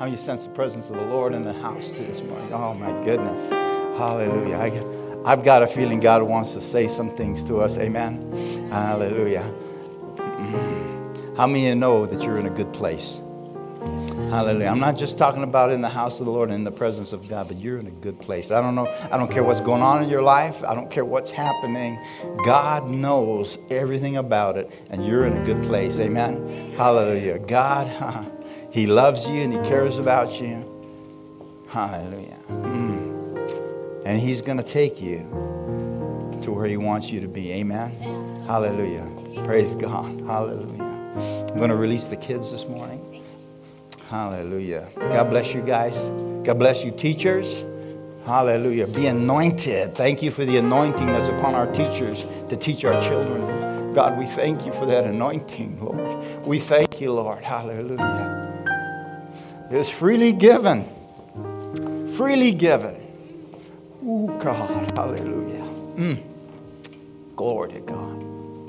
How you sense the presence of the Lord in the house this morning? Oh, my goodness. Hallelujah. I've got a feeling God wants to say some things to us. Amen. Hallelujah. How many of you know that you're in a good place? Hallelujah. I'm not just talking about in the house of the Lord and in the presence of God, but you're in a good place. I don't know. I don't care what's going on in your life. I don't care what's happening. God knows everything about it, and you're in a good place. Amen. Hallelujah. God, He loves you and He cares about you. Hallelujah. And He's going to take you to where He wants you to be. Amen. Hallelujah. Praise God. Hallelujah. I'm going to release the kids this morning. Hallelujah. God bless you guys. God bless you teachers. Hallelujah. Be anointed. Thank you for the anointing that's upon our teachers to teach our children. God, we thank you for that anointing, Lord. We thank you, Lord. Hallelujah. It's freely given. Freely given. Oh, God. Hallelujah. Glory to God.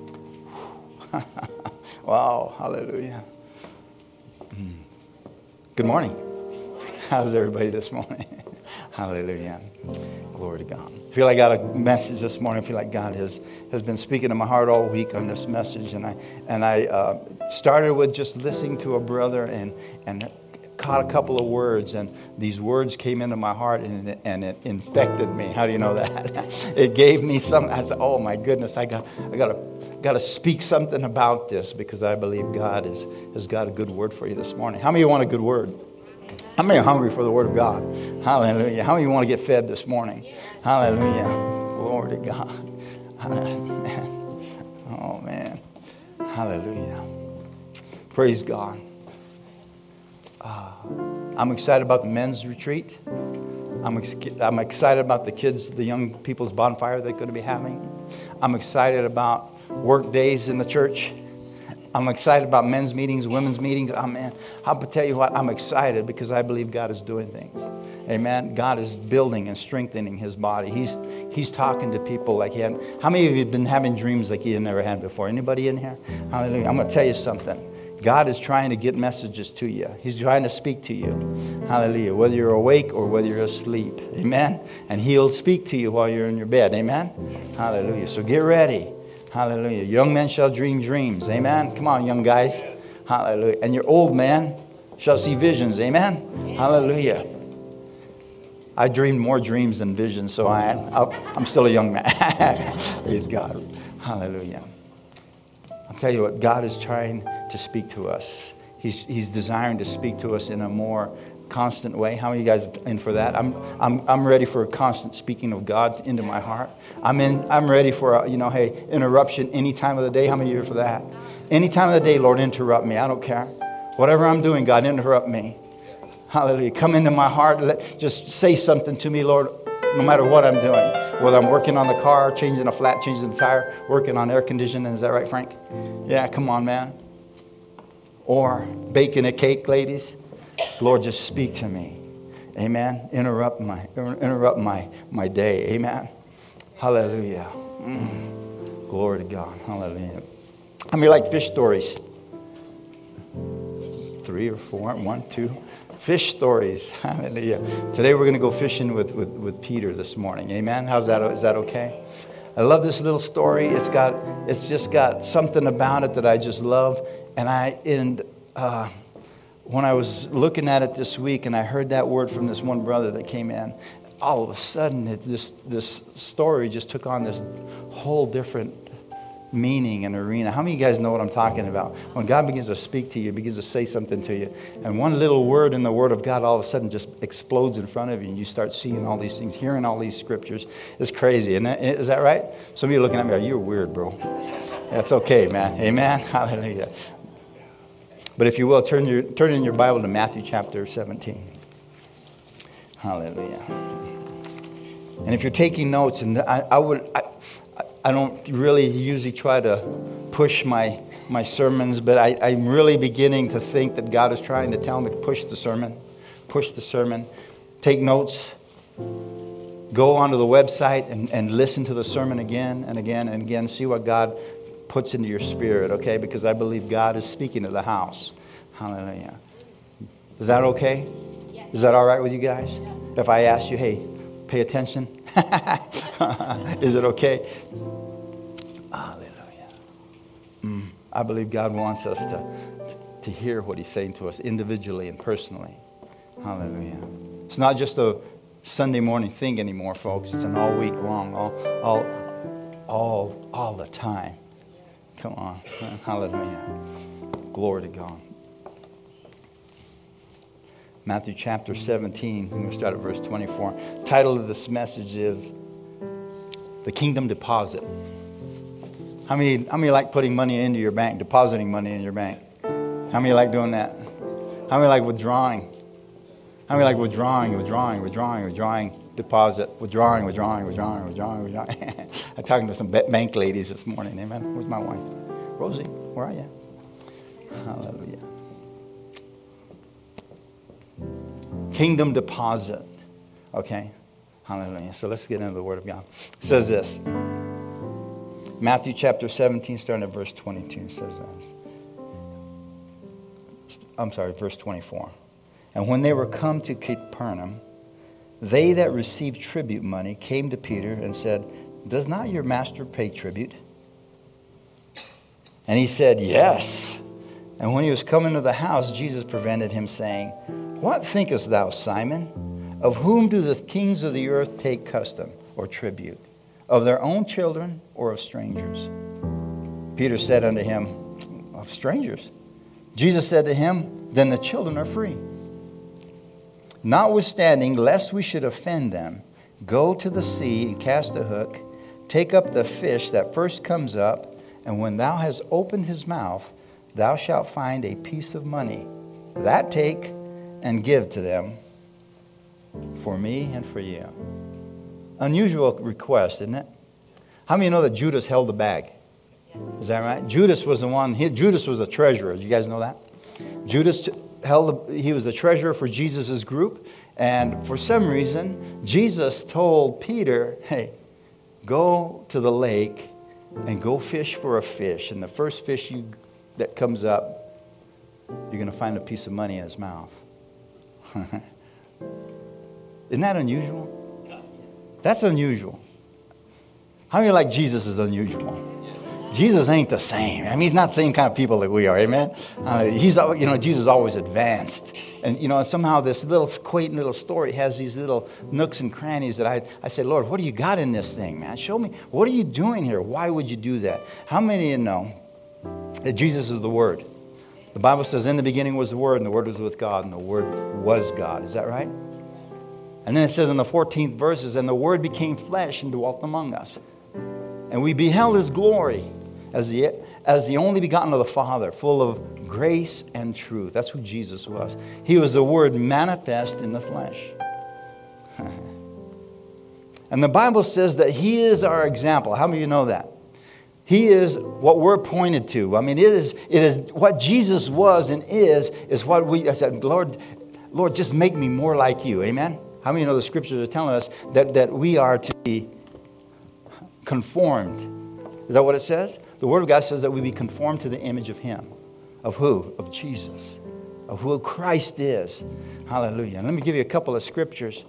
Wow. Hallelujah. Good morning. How's everybody this morning? Hallelujah. Glory to God. I feel like I got a message this morning. I feel like God has been speaking to my heart all week on this message. And I started with just listening to a brother and caught a couple of words. And these words came into my heart and it infected me. How do you know that? It gave me something. I said, oh my goodness, I got to speak something about this because I believe God has got a good word for you this morning. How many of you want a good word? How many are hungry for the word of God? Hallelujah. How many of you want to get fed this morning? Hallelujah. Glory to God. Oh, man. Hallelujah. Praise God. I'm excited about the men's retreat. I'm excited about the kids, the young people's bonfire they're going to be having. I'm excited about work days in the church. I'm excited about men's meetings, women's meetings. I'll tell you what, I'm excited because I believe God is doing things. Amen. God is building and strengthening His body. He's talking to people like He had. How many of you have been having dreams like you never had before? Anybody in here? Hallelujah. I'm going to tell you something. God is trying to get messages to you. He's trying to speak to you. Hallelujah. Whether you're awake or whether you're asleep. Amen. And He'll speak to you while you're in your bed. Amen. Hallelujah. So get ready. Hallelujah. Young men shall dream dreams. Amen. Come on, young guys. Hallelujah. And your old man shall see visions. Amen. Hallelujah. I dreamed more dreams than visions, so I'm still a young man. Praise God. Hallelujah. I'll tell you what, God is trying to speak to us. He's desiring to speak to us in a more constant way. How many of you guys are in for that? I'm ready for a constant speaking of God into my heart. I'm ready for hey, interruption any time of the day. How many of you are for that? Any time of the day, Lord, interrupt me. I don't care. Whatever I'm doing, God, interrupt me. Hallelujah. Come into my heart. Just say something to me, Lord, no matter what I'm doing. Whether I'm working on the car, changing a flat, changing the tire, working on air conditioning. Is that right, Frank? Yeah, come on, man. Or baking a cake, ladies. Lord, just speak to me. Amen. Interrupt my day. Amen. Hallelujah. Glory to God. Hallelujah. How many like fish stories? 3 or 4, 1, 2. Fish stories. Hallelujah. Today we're going to go fishing with Peter this morning. Amen. How's that? Is that okay? I love this little story. It's just got something about it that I just love. And when I was looking at it this week and I heard that word from this one brother that came in, all of a sudden this story just took on this whole different meaning and arena. How many of you guys know what I'm talking about? When God begins to speak to you, begins to say something to you, and one little word in the Word of God all of a sudden just explodes in front of you, and you start seeing all these things, hearing all these scriptures. It's crazy. Is that right? Some of you are looking at me, you're weird, bro. That's okay, man. Amen. Hallelujah. But if you will, turn in your Bible to Matthew chapter 17. Hallelujah. And if you're taking notes, and I don't really usually try to push my sermons, but I'm really beginning to think that God is trying to tell me to push the sermon. Take notes. Go onto the website and listen to the sermon again and again and again. See what God puts into your spirit, okay? Because I believe God is speaking to the house. Hallelujah. Is that okay? Yes. Is that all right with you guys? Yes. If I ask you, hey, pay attention? Is it okay? Hallelujah. I believe God wants us to hear what he's saying to us individually and personally. Hallelujah. It's not just a Sunday morning thing anymore, folks. It's an all week long, all the time. Come on. Hallelujah. Glory to God. Matthew chapter 17. We're going to start at verse 24. Title of this message is The Kingdom Deposit. How many like putting money into your bank, depositing money in your bank? How many like doing that? How many like withdrawing? How many like withdrawing, deposit, withdrawing? I'm talking to some bank ladies this morning. Amen. Where's my wife? Rosie, where are you? Hallelujah. Kingdom deposit. Okay. Hallelujah. So let's get into the Word of God. It says this. Matthew chapter 17, starting at verse 22, it says this. Verse 24. And when they were come to Capernaum, they that received tribute money came to Peter and said, Does not your master pay tribute? And he said, Yes. And when he was come into the house, Jesus prevented him, saying, What thinkest thou, Simon? Of whom do the kings of the earth take custom or tribute? Of their own children or of strangers? Peter said unto him, Of strangers. Jesus said to him, Then the children are free. Notwithstanding, lest we should offend them, go to the sea and cast a hook, take up the fish that first comes up, and when thou hast opened his mouth, thou shalt find a piece of money. That take and give to them for me and for you. Unusual request, isn't it? How many know that Judas held the bag? Is that right? Judas was the one. Judas was the treasurer. You guys know that? Judas he was the treasurer for Jesus' group. And for some reason, Jesus told Peter, hey, go to the lake and go fish for a fish. And the first fish that comes up, you're going to find a piece of money in his mouth. Isn't that unusual? That's unusual. How many like Jesus is unusual? Jesus ain't the same. I mean, he's not the same kind of people that we are. Amen. Jesus always advanced, and somehow this little quaint little story has these little nooks and crannies that I say, Lord, what do you got in this thing, man? Show me. What are you doing here? Why would you do that? How many of you know that Jesus is the Word? The Bible says, in the beginning was the Word, and the Word was with God, and the Word was God. Is that right? And then it says in the 14th verses, and the Word became flesh and dwelt among us. And we beheld His glory as the only begotten of the Father, full of grace and truth. That's who Jesus was. He was the Word manifest in the flesh. And the Bible says that He is our example. How many of you know that? He is what we're pointed to. I mean, it is what Jesus was and is what I said, Lord, just make me more like you. Amen? How many of you know the scriptures are telling us that we are to be conformed? Is that what it says? The Word of God says that we be conformed to the image of Him. Of who? Of Jesus. Of who Christ is. Hallelujah. And let me give you a couple of scriptures.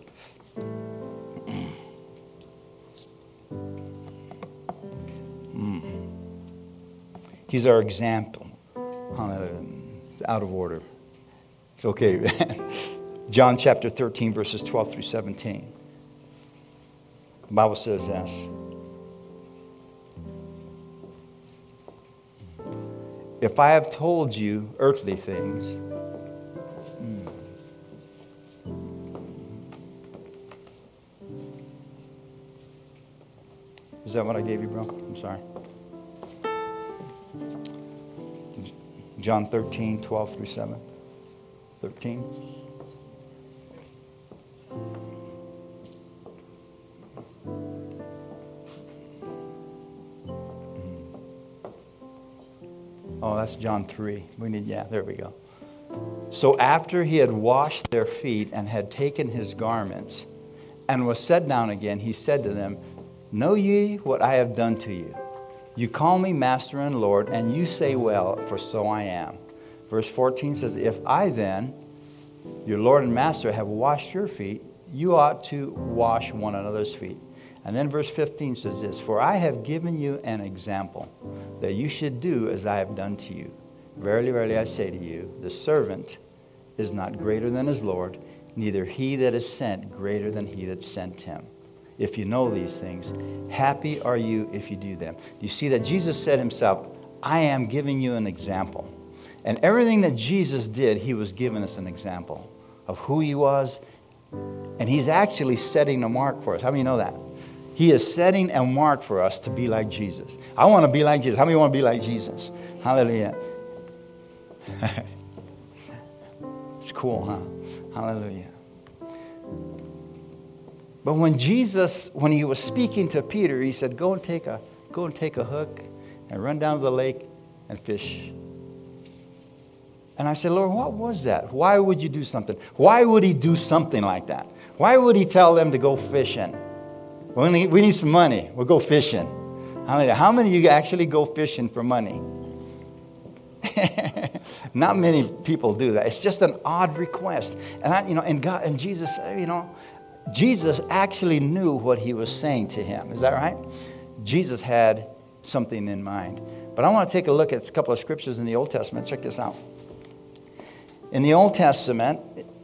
He's our example. Hallelujah. It's out of order. It's okay. John chapter 13, verses 12 through 17. The Bible says this. If I have told you earthly things, is that what I gave you, bro? I'm sorry. John 13, 12 through 7. 13. Oh, that's John 3. There we go. So after he had washed their feet and had taken his garments and was set down again, he said to them, Know ye what I have done to you? You call me Master and Lord, and you say, well, for so I am. Verse 14 says, If I then, your Lord and Master have washed your feet, you ought to wash one another's feet. And then verse 15 says this, for I have given you an example, that you should do as I have done to you. Verily, verily, I say to you, the servant is not greater than his Lord, neither he that is sent greater than he that sent him. If you know these things, happy are you if you do them. Do you see that Jesus said himself, I am giving you an example. And everything that Jesus did, he was giving us an example of who he was. And he's actually setting a mark for us. How many know that? He is setting a mark for us to be like Jesus. I want to be like Jesus. How many want to be like Jesus? Hallelujah. It's cool, huh? Hallelujah. But when he was speaking to Peter, he said, go and take a hook and run down to the lake and fish. And I said, Lord, what was that? Why would you do something? Why would he do something like that? Why would he tell them to go fishing? We need some money. We'll go fishing. How many of you actually go fishing for money? Not many people do that. It's just an odd request. And Jesus, Jesus actually knew what he was saying to him. Is that right? Jesus had something in mind. But I want to take a look at a couple of scriptures in the Old Testament. Check this out. In the Old Testament,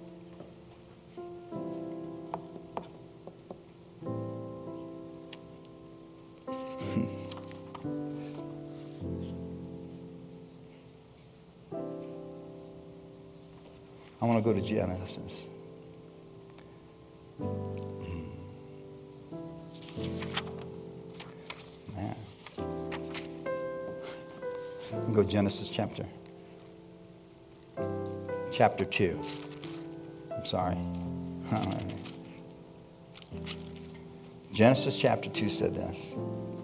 I want to go to Genesis. Man. We'll go Genesis chapter 2. I'm sorry. Genesis chapter 2 said this.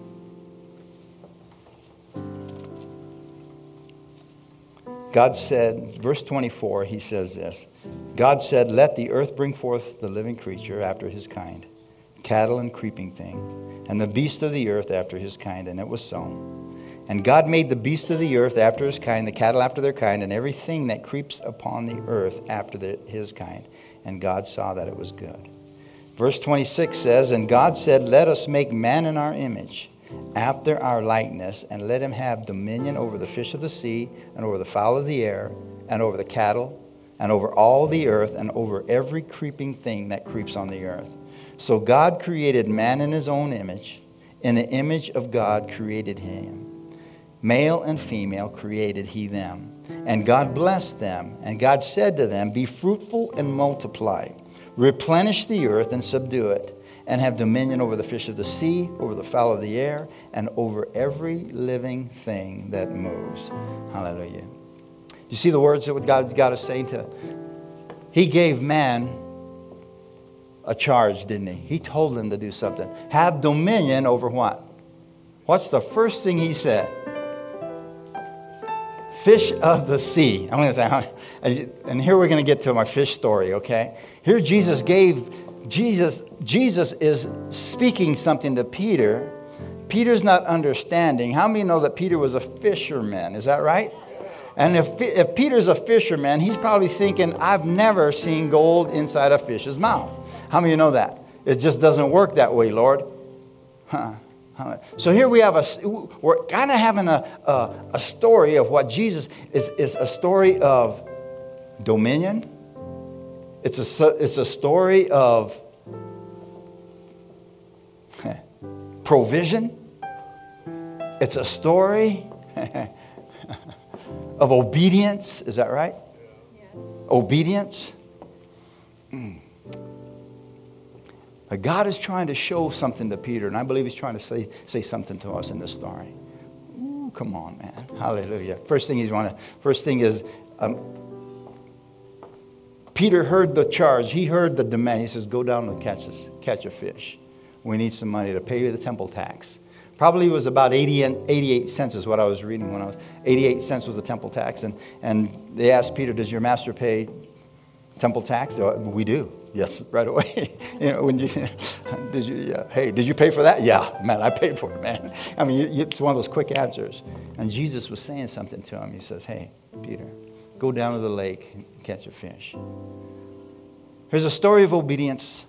God said, verse 24, he says this. God said, let the earth bring forth the living creature after his kind, cattle and creeping thing, and the beast of the earth after his kind. And it was so. And God made the beast of the earth after his kind, the cattle after their kind, and everything that creeps upon the earth after his kind. And God saw that it was good. Verse 26 says, and God said, let us make man in our image, after our likeness, and let him have dominion over the fish of the sea, and over the fowl of the air, and over the cattle, and over all the earth, and over every creeping thing that creeps on the earth. So God created man in his own image. In the image of God created him. Male and female created he them. And God blessed them. And God said to them, be fruitful and multiply. Replenish the earth and subdue it. And have dominion over the fish of the sea, over the fowl of the air, and over every living thing that moves. Hallelujah. You see the words that God is saying to? He gave man a charge, didn't he? He told them to do something. Have dominion over what? What's the first thing he said? Fish of the sea. I'm going to say, and here we're going to get to my fish story, okay? Here Jesus is speaking something to Peter. Peter's not understanding. How many know that Peter was a fisherman? Is that right? And if Peter's a fisherman, he's probably thinking, I've never seen gold inside a fish's mouth. How many of you know that? It just doesn't work that way, Lord. So here we have we're kind of having a story of what Jesus is a story of dominion. It's a story of provision. It's a story of obedience. Is that right? Yes. Obedience. But God is trying to show something to Peter, and I believe he's trying to say something to us in this story. Ooh, come on, man. Hallelujah. First thing is Peter heard the charge. He heard the demand. He says, go down and catch a fish. We need some money to pay you the temple tax. Probably was about 88 cents is what I was reading when I was. 88 cents was the temple tax. And they asked Peter, does your master pay temple tax? We do. Yes, right away. Did you pay for that? Yeah, man, I paid for it, man. I mean, it's one of those quick answers. And Jesus was saying something to him. He says, hey, Peter, go down to the lake and catch a fish. Here's a story of obedience.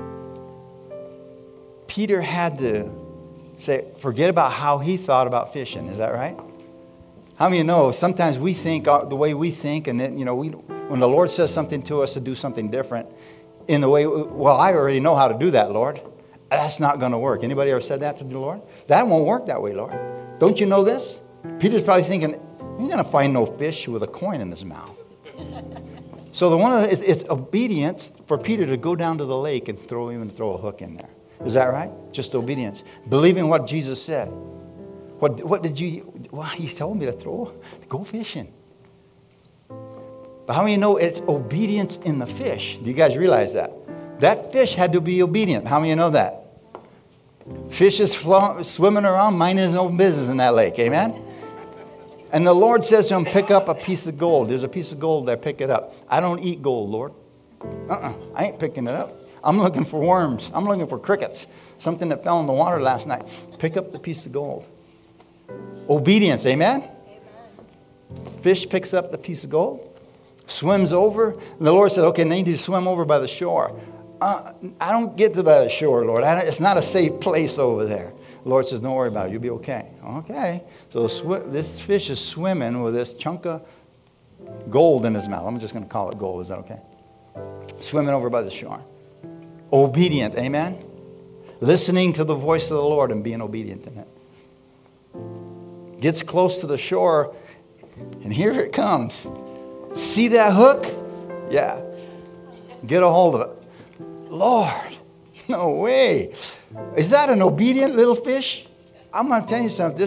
Peter had to forget about how he thought about fishing. Is that right? How many of you know sometimes we think the way we think, and then, when the Lord says something to us to do something different, in the way, I already know how to do that, Lord. That's not going to work. Anybody ever said that to the Lord? That won't work that way, Lord. Don't you know this? Peter's probably thinking, you're going to find no fish with a coin in his mouth. So it's obedience for Peter to go down to the lake and throw a hook in there. Is that right? Just obedience. Believing what Jesus said. What did you... Well, he told me to go fishing. But how many know it's obedience in the fish? Do you guys realize that? That fish had to be obedient. How many know that? Fish is swimming around, minding his own business in that lake. Amen? And the Lord says to him, pick up a piece of gold. There's a piece of gold there. Pick it up. I don't eat gold, Lord. I ain't picking it up. I'm looking for worms. I'm looking for crickets. Something that fell in the water last night. Pick up the piece of gold. Obedience. Amen? Fish picks up the piece of gold. Swims over. And the Lord said, okay, now you need to swim over by the shore. I don't get to by the shore, Lord. It's not a safe place over there. The Lord says, don't worry about it. You'll be okay. Okay. So this fish is swimming with this chunk of gold in his mouth. I'm just going to call it gold. Is that okay? Swimming over by the shore. Obedient. Amen? Listening to the voice of the Lord and being obedient in it. Gets close to the shore, and here it comes. See that hook? Yeah. Get a hold of it. Lord, no way. Is that an obedient little fish? I'm going to tell you something.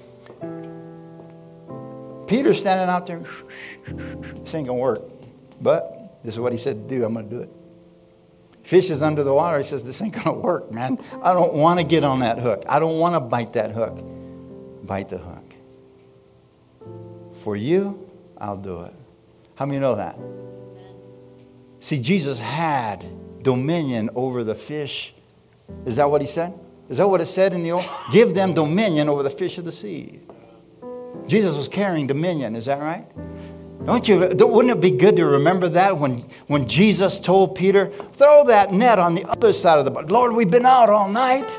Peter's standing out there. This ain't going to work. But this is what he said to do. I'm going to do it. Fish is under the water. He says, this ain't going to work, man. I don't want to get on that hook. I don't want to bite that hook. Bite the hook. For you, I'll do it. How many know that? See, Jesus had dominion over the fish. Is that what he said? Is that what it said in the old? Give them dominion over the fish of the sea. Jesus was carrying dominion. Is that right? Wouldn't it be good to remember that when Jesus told Peter, throw that net on the other side of the boat. Lord, we've been out all night.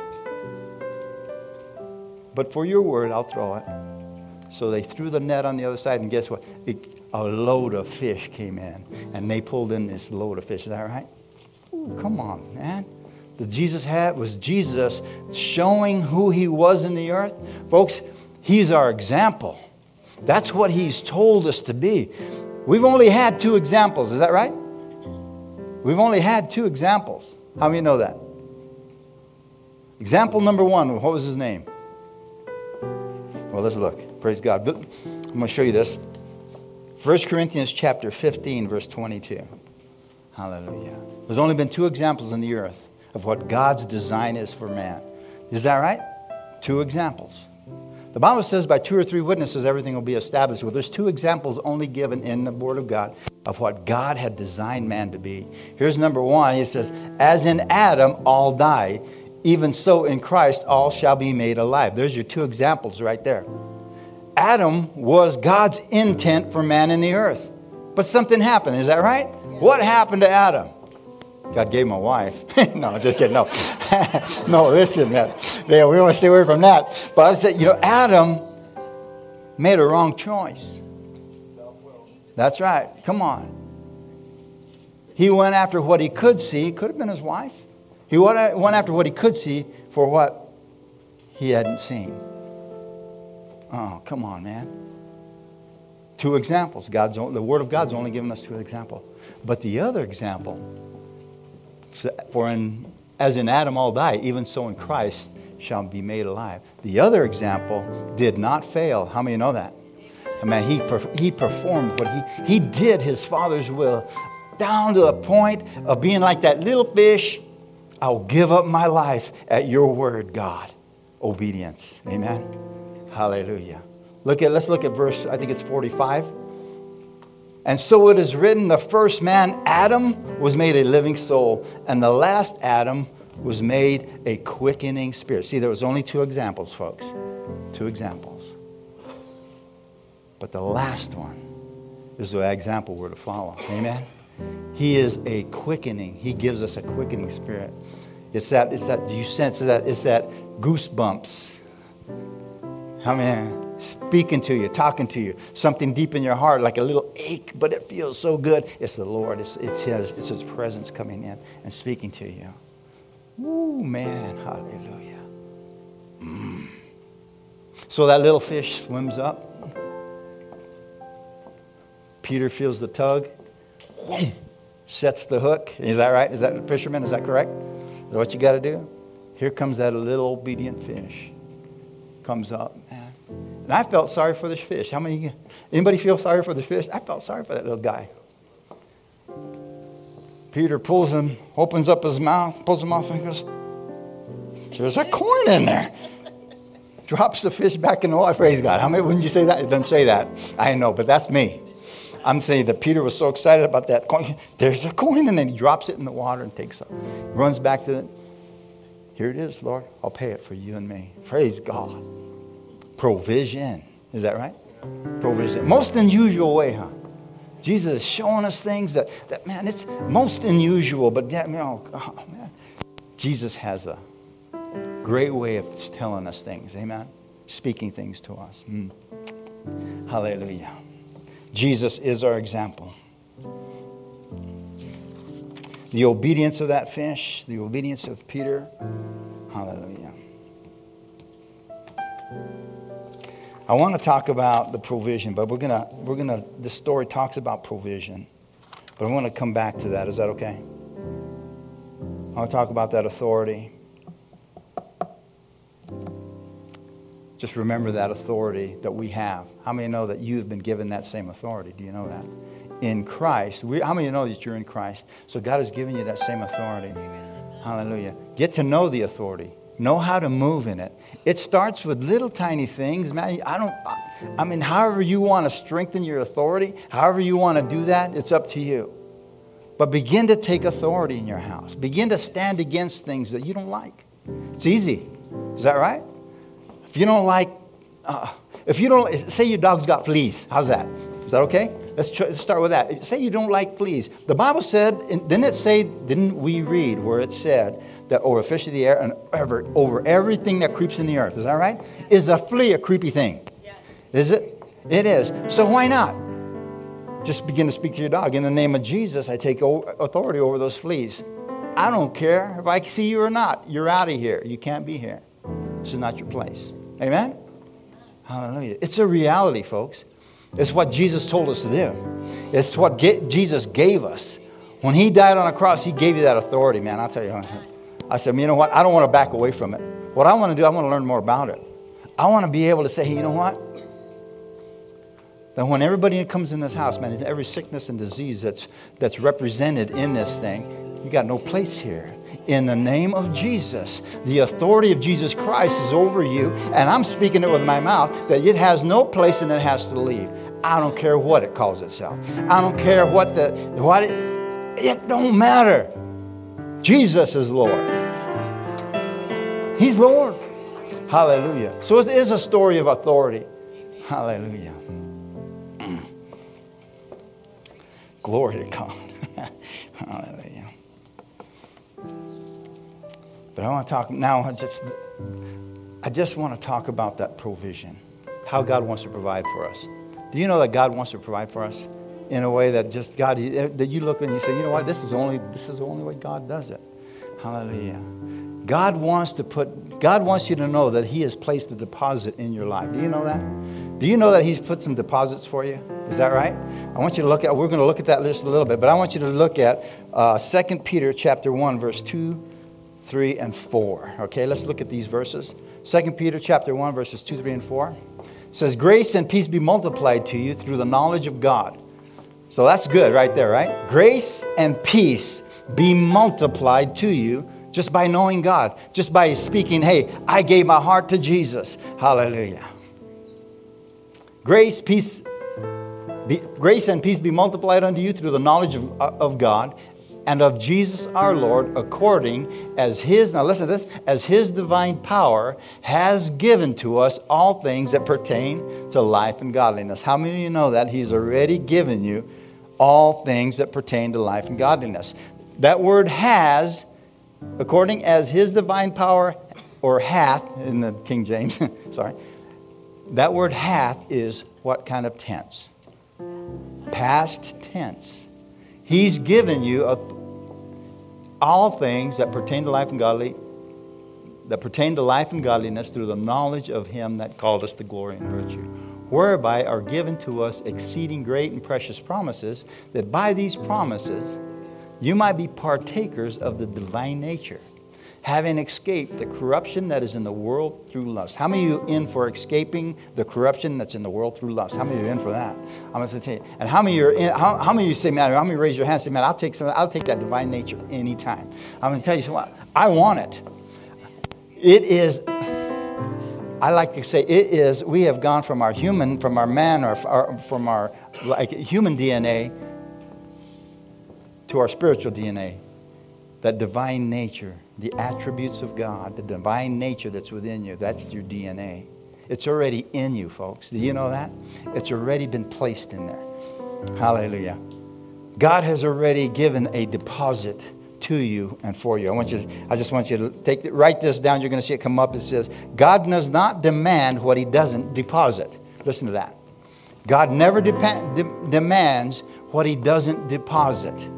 But for your word, I'll throw it. So they threw the net on the other side, and guess what? A load of fish came in, and they pulled in this load of fish. Is that right? Ooh, come on, man. Jesus showing who he was in the earth. Folks, he's our example. That's what he's told us to be. We've only had 2 examples. Is that right? We've only had 2 examples. How many know that? Example number 1, what was his name? Well, let's look. Praise God. I'm going to show you this. 1 Corinthians chapter 15, verse 22. Hallelujah. There's only been 2 examples in the earth of what God's design is for man. Is that right? 2 examples. The Bible says by 2 or 3 witnesses, everything will be established. Well, there's 2 examples only given in the Word of God of what God had designed man to be. Here's number 1. He says, as in Adam all die, even so in Christ all shall be made alive. There's your 2 examples right there. Adam was God's intent for man in the earth. But something happened. Is that right? Yeah. What happened to Adam? God gave him a wife. No, just kidding. No. No, listen, man. Yeah, we want to stay away from that. But I said, Adam made a wrong choice. That's right. Come on. He went after what he could see. Could have been his wife. He went after what he could see for what he hadn't seen. Oh, come on, man. 2 examples. The Word of God's only given us 2 examples. But the other example, as in Adam all die, even so in Christ shall be made alive. The other example did not fail. How many know that? I mean, he performed what he did his Father's will down to the point of being like that little fish. I'll give up my life at your word, God. Obedience. Amen. Hallelujah. Let's look at verse, I think it's 45. And so it is written, the first man, Adam, was made a living soul, and the last Adam was made a quickening spirit. See, there was only 2 examples, folks. 2 examples. But the last one is the example we're to follow. Amen? He is a quickening. He gives us a quickening spirit. It's that, do you sense that? It's that goosebumps. I mean, speaking to you, talking to you, something deep in your heart, like a little ache, but it feels so good. It's the Lord. It's His presence coming in and speaking to you. Ooh, man, hallelujah. So that little fish swims up. Peter feels the tug. Whoom, sets the hook. Is that right? Is that the fisherman? Is that correct? Is that what you got to do? Here comes that little obedient fish. Comes up, man. And I felt sorry for this fish. Anybody feel sorry for the fish? I felt sorry for that little guy. Peter pulls him, opens up his mouth, pulls him off, and goes, there's a coin in there. Drops the fish back in the water. Praise God. How many wouldn't you say that? It doesn't say that. I know, but that's me. I'm saying that Peter was so excited about that coin. There's a coin, and then he drops it in the water and takes it. Runs back to it. Here it is, Lord. I'll pay it for you and me. Praise God. Provision. Is that right? Provision. Most unusual way, huh? Jesus is showing us things that man, it's most unusual, but man, Jesus has a great way of telling us things. Amen? Speaking things to us. Hallelujah. Jesus is our example. The obedience of that fish, the obedience of Peter. Hallelujah. I want to talk about the provision, but this story talks about provision. But I want to come back to that. Is that okay? I want to talk about that authority. Just remember that authority that we have. How many know that you've been given that same authority? Do you know that? In Christ. How many know that you're in Christ? So God has given you that same authority. Amen. Hallelujah. Get to know the authority. Know how to move in it. It starts with little tiny things. Man, however you want to strengthen your authority, however you want to do that, it's up to you. But begin to take authority in your house. Begin to stand against things that you don't like. It's easy. Is that right? If you don't like, say your dog's got fleas. How's that? Is that okay? Let's start with that. Say you don't like fleas. The Bible said, didn't we read where it said that over fish of the air and over everything that creeps in the earth, is that right? Is a flea a creepy thing? Yes. Is it? It is. So why not? Just begin to speak to your dog. In the name of Jesus, I take authority over those fleas. I don't care if I see you or not. You're out of here. You can't be here. This is not your place. Amen? Hallelujah. It's a reality, folks. It's what Jesus told us to do. It's what Jesus gave us. When He died on a cross, He gave you that authority, man. I'll tell you. I said, you know what? I don't want to back away from it. What I want to do, I want to learn more about it. I want to be able to say, hey, you know what? That when everybody comes in this house, man, every sickness and disease that's represented in this thing, you got no place here. In the name of Jesus, the authority of Jesus Christ is over you, and I'm speaking it with my mouth, that it has no place and it has to leave. I don't care what it calls itself. I don't care it don't matter. Jesus is Lord. He's Lord. Hallelujah. So it is a story of authority. Hallelujah. Glory to God. Hallelujah. But I want to talk now. I just want to talk about that provision. How God wants to provide for us. Do you know that God wants to provide for us in a way that just God, that you look and you say, you know what, this is the only way God does it. Hallelujah. God wants you to know that He has placed a deposit in your life. Do you know that? Do you know that He's put some deposits for you? Is that right? I want you to we're going to look at that list a little bit, but I want you to look at 2 Peter chapter 1, verse 2, 3, and 4. Okay, let's look at these verses. 2 Peter chapter 1, verses 2, 3, and 4. It says, grace and peace be multiplied to you through the knowledge of God. So that's good right there, right? Grace and peace be multiplied to you just by knowing God. Just by speaking, hey, I gave my heart to Jesus. Hallelujah. Grace and peace be multiplied unto you through the knowledge of God and of Jesus our Lord, according as His, now listen to this, as His divine power has given to us all things that pertain to life and godliness. How many of you know that He's already given you all things that pertain to life and godliness. That word has, according as his divine power, or hath, in the King James, sorry. That word hath is what kind of tense? Past tense. He's given you all things that pertain to life and godliness through the knowledge of him that called us to glory and virtue, whereby are given to us exceeding great and precious promises, that by these promises you might be partakers of the divine nature, having escaped the corruption that is in the world through lust. How many of you in for escaping the corruption that's in the world through lust? How many of you in for that? I'm going to tell you. And how many are in? How many of you say, man? How many raise your hand and say, man? I'll take that divine nature anytime. I'm going to tell you something. I want it. It is. I like to say it is. We have gone from our human, from our man, or from our like human DNA to our spiritual DNA. That divine nature, the attributes of God, the divine nature that's within you, that's your DNA. It's already in you, folks. Do you know that? It's already been placed in there. Hallelujah. God has already given a deposit to you and for you. I just want you to write this down. You're going to see it come up. It says, God does not demand what he doesn't deposit. Listen to that. God never demands what he doesn't deposit.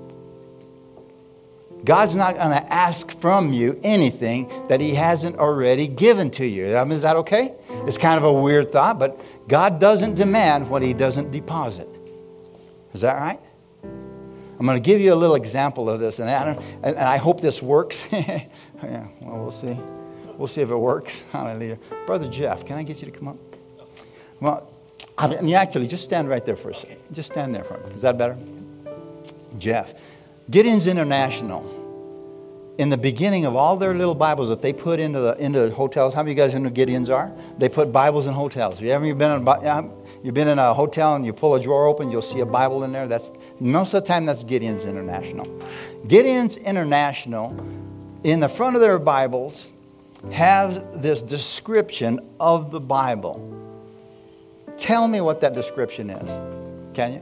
God's not going to ask from you anything that he hasn't already given to you. Is that okay? It's kind of a weird thought, but God doesn't demand what he doesn't deposit. Is that right? I'm going to give you a little example of this, and I hope this works. Yeah, well, we'll see. We'll see if it works. Hallelujah. Brother Jeff, can I get you to come up? Well, actually, just stand right there for a second. Just stand there for me. Is that better? Jeff. Gideon's International, in the beginning of all their little Bibles that they put into hotels. How many of you guys know who Gideons are? They put Bibles in hotels. Have you ever been in a hotel and you pull a drawer open, you'll see a Bible in there? Most of the time that's Gideon's International. Gideon's International, in the front of their Bibles, has this description of the Bible. Tell me what that description is. Can you?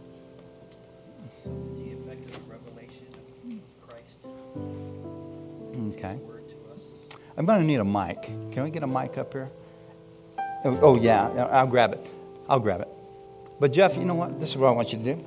Okay. I'm going to need a mic. Can we get a mic up here? Oh yeah, I'll grab it. But Jeff, you know what? This is what I want you to do.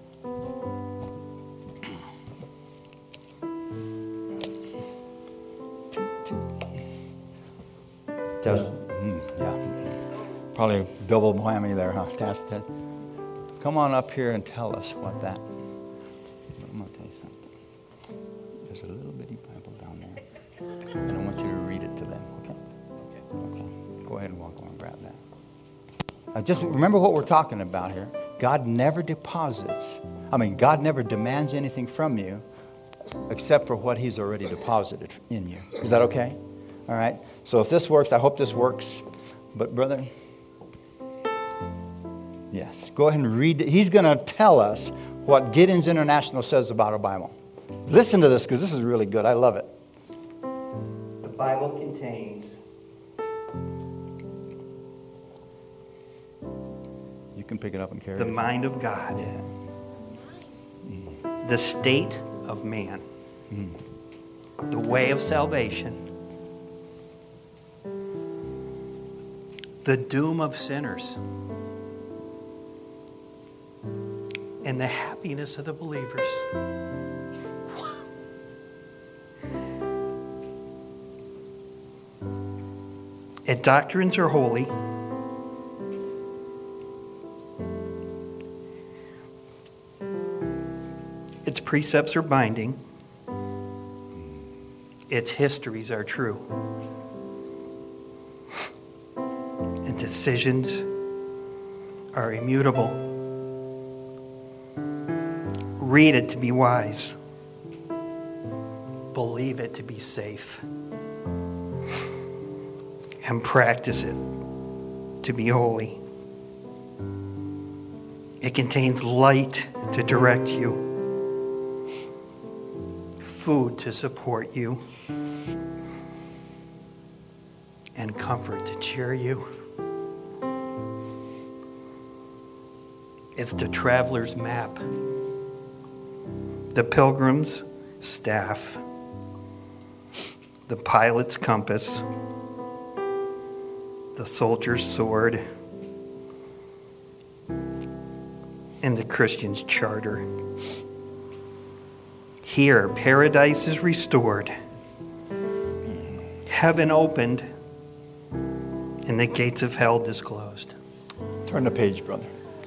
Test. Yeah. Probably double whammy there, huh? Test. Come on up here and tell us what that. I'm going to tell you something. There's a little bitty Bible down there. And I want you to read it to them, okay? Okay. Go ahead and walk over and grab that. Just remember what we're talking about here. God never demands anything from you except for what he's already deposited in you. Is that okay? All right? So if this works, I hope this works. But brother, yes, go ahead and read it. He's going to tell us what Gideon's International says about our Bible. Listen to this because this is really good. I love it. The Bible contains you can pick it up and carry the it. mind of God, the state of man, the way of salvation, the doom of sinners, and the happiness of the believers. Its doctrines are holy. Its precepts are binding. Its histories are true. And decisions are immutable. Read it to be wise. Believe it to be safe. And practice it to be holy. It contains light to direct you, food to support you, and comfort to cheer you. It's the traveler's map, the pilgrim's staff, the pilot's compass, the soldier's sword, and the Christian's charter. Here, paradise is restored, heaven opened, and the gates of hell disclosed. Turn the page, brother.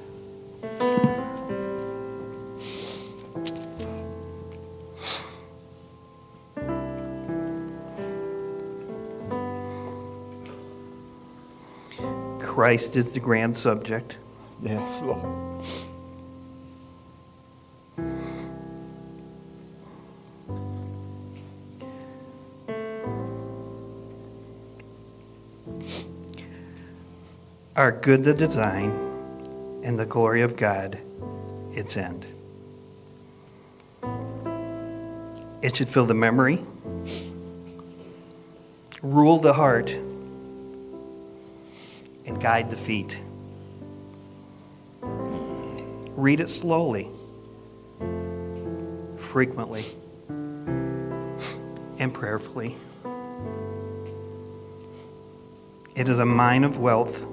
Christ is the grand subject. Yes, Lord. Are good the design and the glory of God its end. It should fill the memory, rule the heart, and guide the feet. Read it slowly, frequently, and prayerfully. It is a mine of wealth,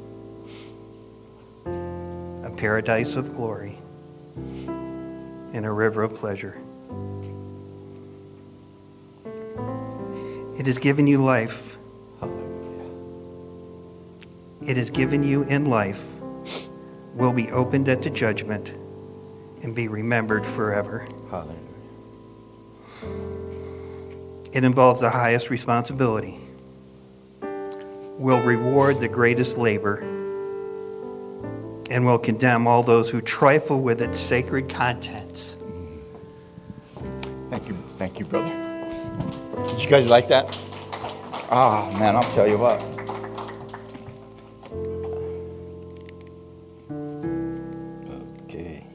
a paradise of glory, and a river of pleasure. It has given you life. It is given you in life, will be opened at the judgment, and be remembered forever. Hallelujah. It involves the highest responsibility, will reward the greatest labor, and will condemn all those who trifle with its sacred contents. Thank you, brother. Did you guys like that? Ah, man, I'll tell you what. Okay.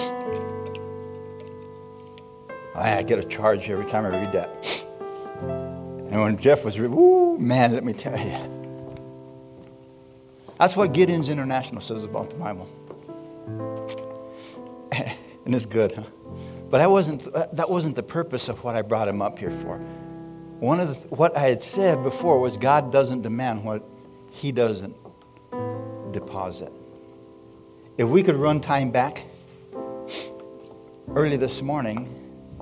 I get a charge every time I read that. And when Jeff was reading, woo, man, let me tell you. That's what Gideon's International says about the Bible. And it's good, huh? But that wasn't the purpose of what I brought him up here for. What I had said before was God doesn't demand what he doesn't deposit. If we could run time back, early this morning,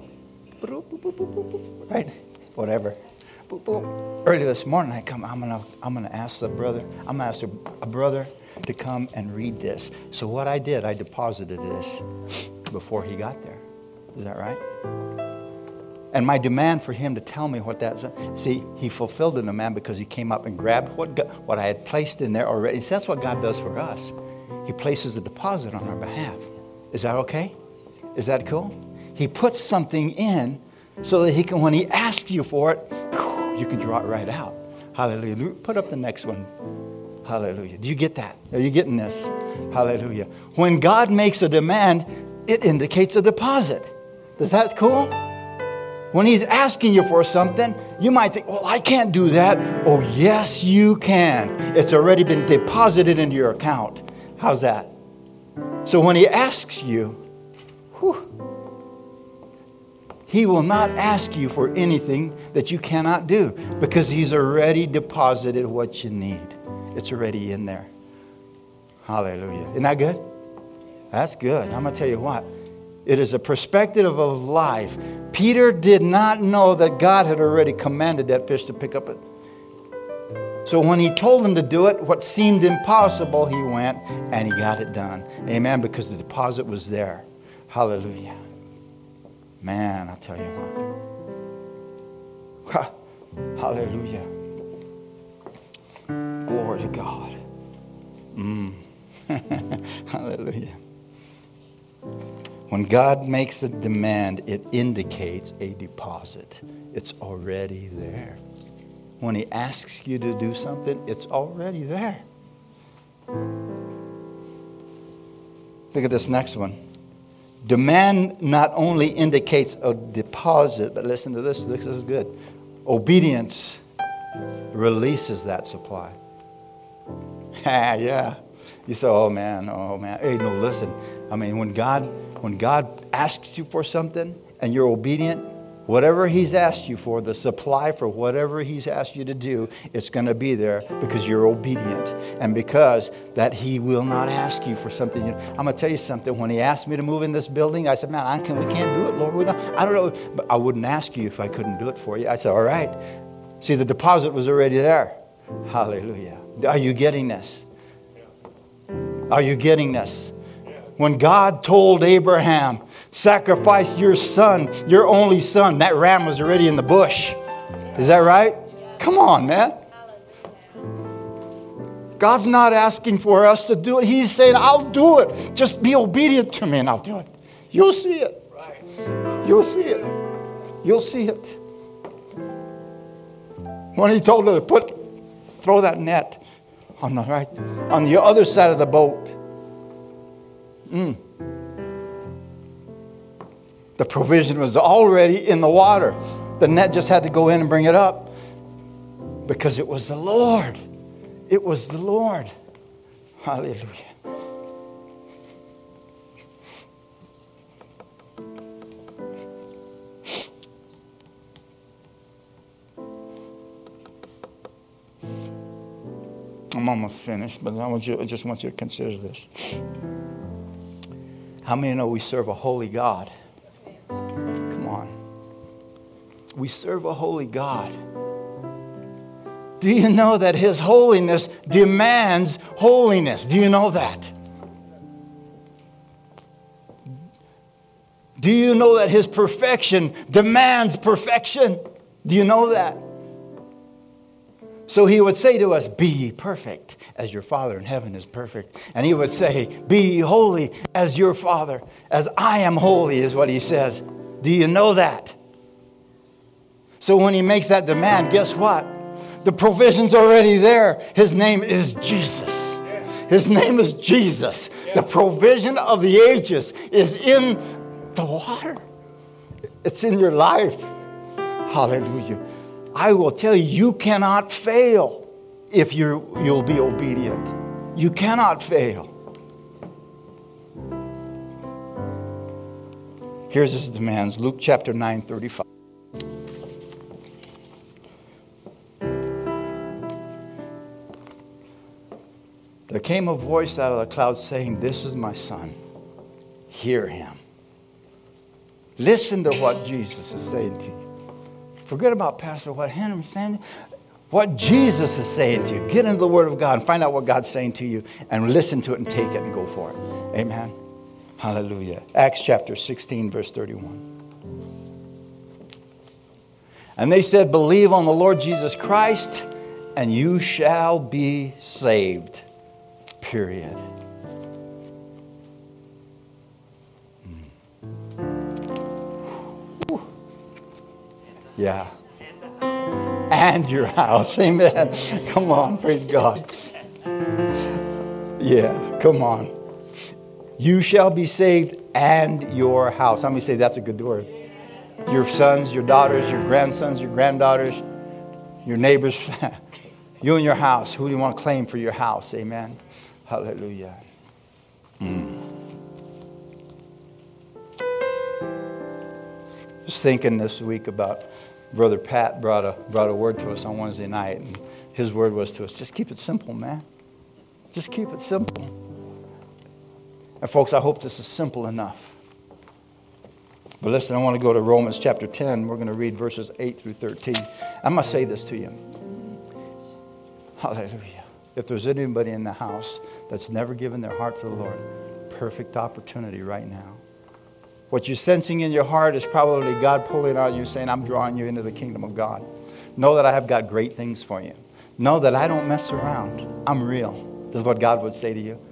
right? Whatever. Early this morning, I'm gonna ask a brother to come and read this. So what I did, I deposited this before he got there. Is that right? And my demand for him to tell me what that is, see, he fulfilled the demand because he came up and grabbed what I had placed in there already. See, that's what God does for us. He places a deposit on our behalf. Is that okay? Is that cool? He puts something in so that he can, when he asks you for it, you can draw it right out. Hallelujah. Put up the next one. Hallelujah. Do you get that? Are you getting this? Hallelujah. When God makes a demand, it indicates a deposit. Is that cool? When he's asking you for something, you might think, well, I can't do that. Oh, yes, you can. It's already been deposited into your account. How's that? So when he asks you, he will not ask you for anything that you cannot do because he's already deposited what you need. It's already in there. Hallelujah. Isn't that good? That's good. I'm going to tell you what. It is a perspective of life. Peter did not know that God had already commanded that fish to pick up it. So when he told him to do it, what seemed impossible, he went and he got it done. Amen. Because the deposit was there. Hallelujah. Man, I'll tell you what. Hallelujah. Glory to God. Hallelujah. When God makes a demand, it indicates a deposit. It's already there. When he asks you to do something, it's already there. Look at this next one. Demand not only indicates a deposit, but listen to this. This is good. Obedience releases that supply. Yeah. You say, oh man. Hey, no, listen. I mean, when God asks you for something and you're obedient, whatever He's asked you for, the supply for whatever He's asked you to do, it's going to be there because you're obedient. And because that He will not ask you for something. I'm going to tell you something. When He asked me to move in this building, I said, man, we can't do it, Lord. I don't know. But I wouldn't ask you if I couldn't do it for you. I said, all right. See, the deposit was already there. Hallelujah. Are you getting this? Are you getting this? When God told Abraham, sacrifice your son, your only son, that ram was already in the bush. Is that right? Come on, man. God's not asking for us to do it. He's saying, I'll do it. Just be obedient to me and I'll do it. You'll see it. You'll see it. You'll see it. When He told her to throw that net on the other side of the boat. The provision was already in the water. The net just had to go in and bring it up. Because it was the Lord. It was the Lord. Hallelujah. I'm almost finished, but I just want you to consider this. How many know we serve a holy God? Come on. We serve a holy God. Do you know that His holiness demands holiness? Do you know that? Do you know that His perfection demands perfection? Do you know that? So He would say to us, be ye perfect as your Father in heaven is perfect. And He would say, be ye holy as your Father, as I am holy is what He says. Do you know that? So when He makes that demand, guess what? The provision's already there. His name is Jesus. His name is Jesus. The provision of the ages is in the water. It's in your life. Hallelujah. I will tell you, you cannot fail if you'll be obedient. You cannot fail. Here's His demands. Luke chapter 9:35. There came a voice out of the clouds saying, this is my son. Hear him. Listen to what Jesus is saying to you. Forget about Pastor, what Henry's saying. What Jesus is saying to you. Get into the Word of God and find out what God's saying to you and listen to it and take it and go for it. Amen. Hallelujah. Acts chapter 16, verse 31. And they said, believe on the Lord Jesus Christ and you shall be saved. Period. Yeah. And your house. Amen. Come on. Praise God. Yeah. Come on. You shall be saved and your house. How many say that's a good word? Your sons, your daughters, your grandsons, your granddaughters, your neighbors. You and your house. Who do you want to claim for your house? Amen. Hallelujah. Just thinking this week about Brother Pat brought a word to us on Wednesday night, and his word was to us, just keep it simple, man. Just keep it simple. And folks, I hope this is simple enough. But listen, I want to go to Romans chapter 10. We're going to read verses 8 through 13. I'm going to say this to you. Hallelujah. If there's anybody in the house that's never given their heart to the Lord, perfect opportunity right now. What you're sensing in your heart is probably God pulling on you saying, I'm drawing you into the kingdom of God. Know that I have got great things for you. Know that I don't mess around. I'm real. This is what God would say to you.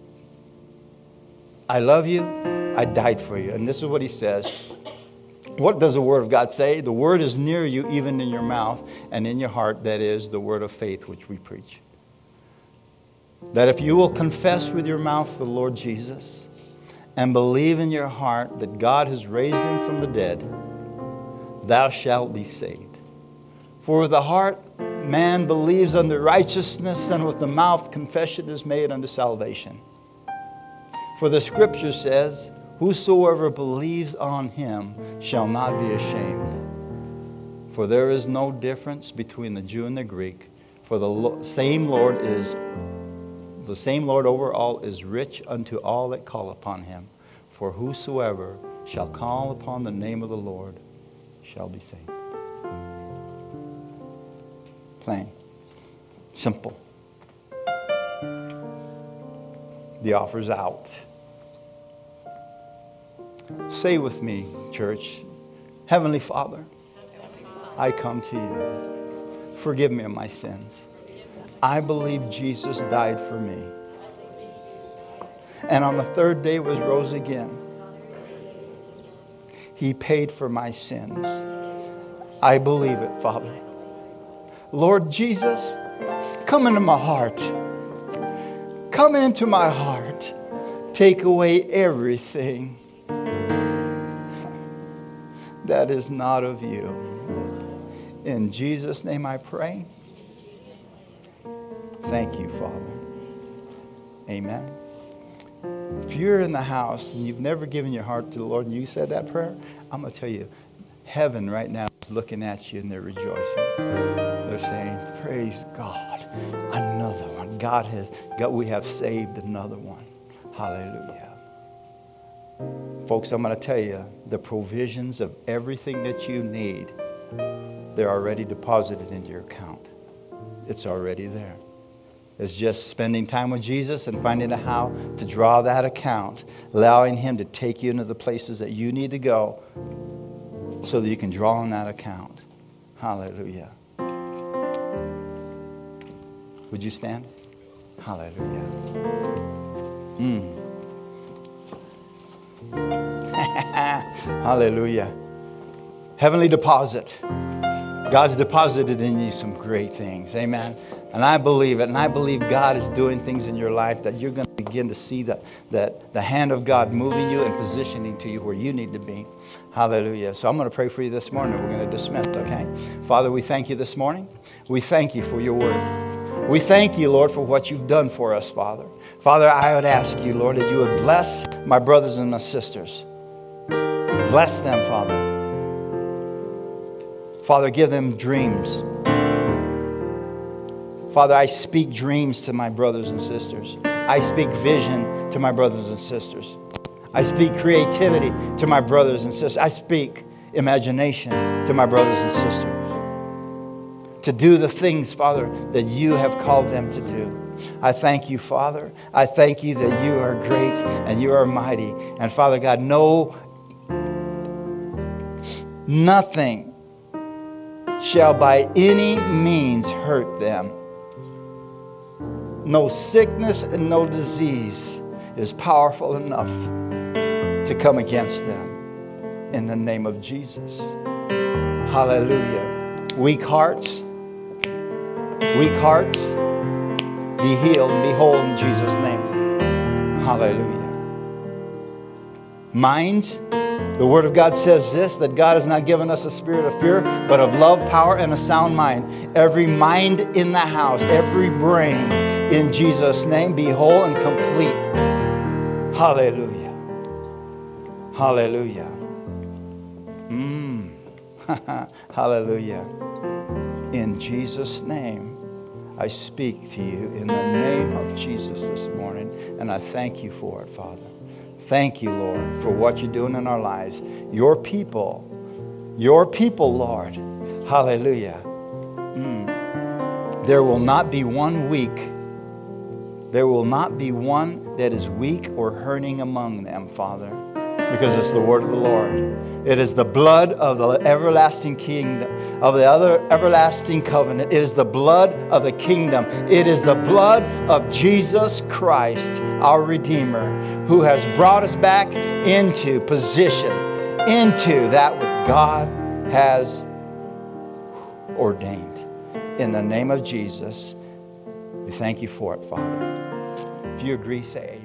I love you. I died for you. And this is what He says. What does the Word of God say? The Word is near you, even in your mouth and in your heart. That is the word of faith which we preach. That if you will confess with your mouth the Lord Jesus and believe in your heart that God has raised Him from the dead, thou shalt be saved. For with the heart man believes unto righteousness, and with the mouth confession is made unto salvation. For the scripture says, whosoever believes on him shall not be ashamed. For there is no difference between the Jew and the Greek, for the same Lord over all is rich unto all that call upon him. For whosoever shall call upon the name of the Lord shall be saved. Plain. Simple. The offer's out. Say with me, church, Heavenly Father, I come to you. Forgive me of my sins. I believe Jesus died for me. And on the third day was rose again. He paid for my sins. I believe it, Father. Lord Jesus, come into my heart. Come into my heart. Take away everything that is not of you. In Jesus' name I pray. Thank you, Father. Amen. If you're in the house and you've never given your heart to the Lord and you said that prayer, I'm going to tell you, heaven right now is looking at you and they're rejoicing. They're saying, praise God. Another one. We have saved another one. Hallelujah. Folks, I'm going to tell you, the provisions of everything that you need, they're already deposited into your account. It's already there. It's just spending time with Jesus and finding out how to draw that account, allowing Him to take you into the places that you need to go so that you can draw on that account. Hallelujah. Would you stand? Hallelujah. Hallelujah. Heavenly deposit. God's deposited in you some great things. Amen. And I believe it. And I believe God is doing things in your life that you're going to begin to see that the hand of God moving you and positioning to you where you need to be. Hallelujah. So I'm going to pray for you this morning. We're going to dismiss, okay? Father, we thank you this morning. We thank you for your word. We thank you, Lord, for what you've done for us, Father. Father, I would ask you, Lord, that you would bless my brothers and my sisters. Bless them, Father. Father, give them dreams. Father, I speak dreams to my brothers and sisters. I speak vision to my brothers and sisters. I speak creativity to my brothers and sisters. I speak imagination to my brothers and sisters. To do the things, Father, that you have called them to do. I thank you, Father. I thank you that you are great and you are mighty. And Father God, nothing shall by any means hurt them. No sickness and no disease is powerful enough to come against them. In the name of Jesus. Hallelujah. Weak hearts, be healed and be whole in Jesus' name. Hallelujah. Minds, the Word of God says this, that God has not given us a spirit of fear, but of love, power, and a sound mind. Every mind in the house, every brain, in Jesus' name, be whole and complete. Hallelujah. Hallelujah. Hallelujah. In Jesus' name, I speak to you in the name of Jesus this morning, and I thank you for it, Father. Thank you, Lord, for what you're doing in our lives. Your people, Lord. Hallelujah. There will not be one weak. There will not be one that is weak or hurting among them, Father, because it's the word of the Lord. It is the blood of the everlasting kingdom, of the other everlasting covenant. It is the blood of the kingdom. It is the blood of Jesus Christ, our Redeemer, who has brought us back into position, into that what God has ordained. In the name of Jesus, we thank you for it, Father. If you agree, say amen.